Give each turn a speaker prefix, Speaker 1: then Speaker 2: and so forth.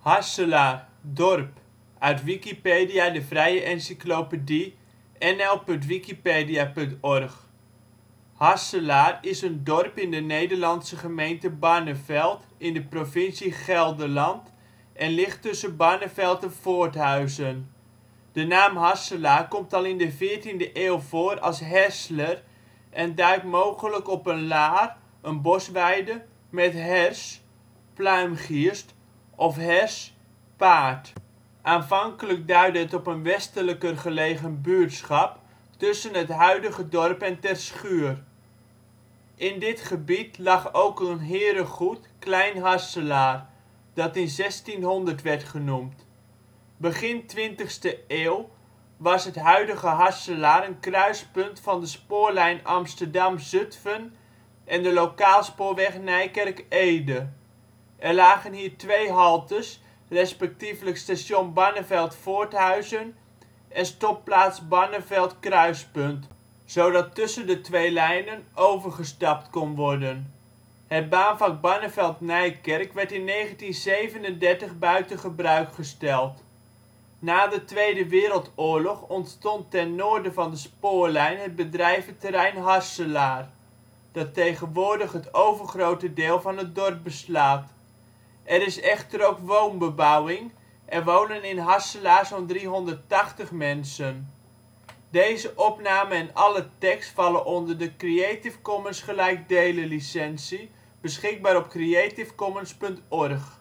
Speaker 1: Harselaar, dorp, uit Wikipedia, de vrije encyclopedie. nl.wikipedia.org. Harselaar is een dorp in de Nederlandse gemeente Barneveld, in de provincie Gelderland en ligt tussen Barneveld en Voorthuizen. De naam Harselaar komt al in de 14e eeuw voor als Hersler en duidt mogelijk op een laar (bosweide) met hers (pluimgierst) of hers (paard). Aanvankelijk duidde het op een westelijker gelegen buurtschap tussen het huidige dorp en Terschuur. In dit gebied lag ook een herengoed Klein Harselaar, dat in 1600 werd genoemd. Begin 20e eeuw was het huidige Harselaar een kruispunt van de spoorlijn Amsterdam - Zutphen en de lokaalspoorweg Nijkerk - Ede. Er lagen hier twee haltes, respectievelijk station Barneveld-Voorthuizen en stopplaats Barneveld Kruispunt, zodat tussen de twee lijnen overgestapt kon worden. Het baanvak Barneveld-Nijkerk werd in 1937 buiten gebruik gesteld. Na de Tweede Wereldoorlog ontstond ten noorden van de spoorlijn het bedrijventerrein Harselaar, dat tegenwoordig het overgrote deel van het dorp beslaat. Er is echter ook woonbebouwing, er wonen in Harselaar zo 'n 380 mensen. Deze opname en alle tekst vallen onder de Creative Commons gelijkdelen licentie, beschikbaar op creativecommons.org